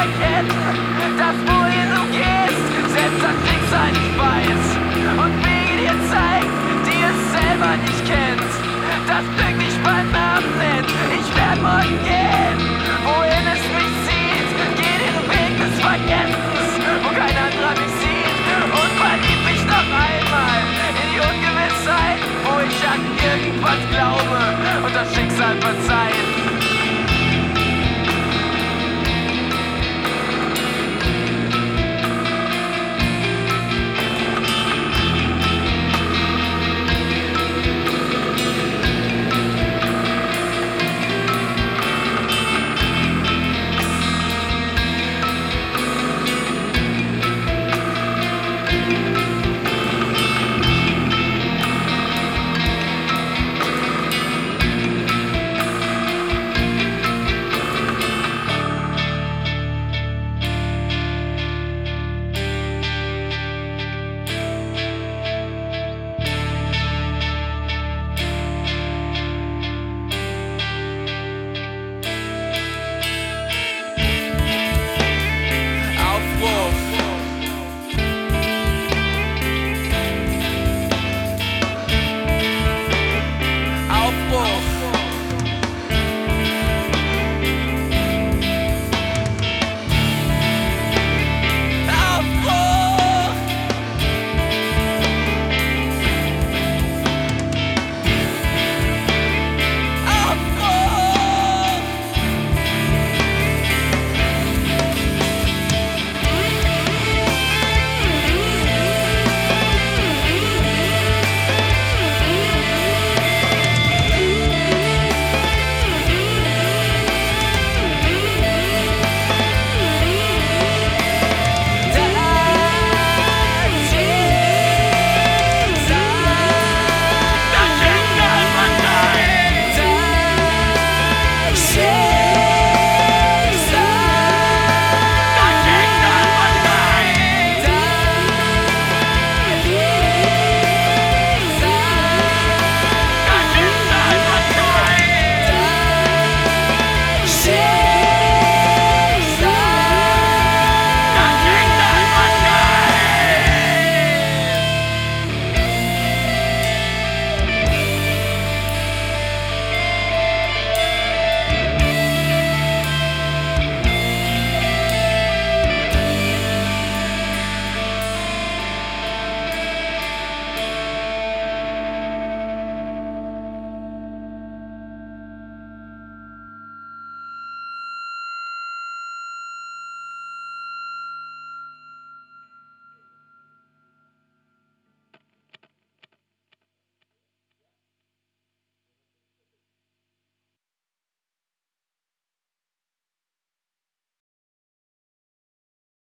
erkennen, dass wohin du gehst, selbst das Schicksal nicht weiß und Wege dir zeigt, die es selber nicht kennt. Das Glück nicht beim Namen nennt. Ich werd morgen gehen, wohin es mich zieht. Geh den Weg des Vergessens, wo kein anderer mich sieht. Und verlieb mich noch einmal in die Ungewissheit, wo ich an irgendwas glaube und das Schicksal verzeiht.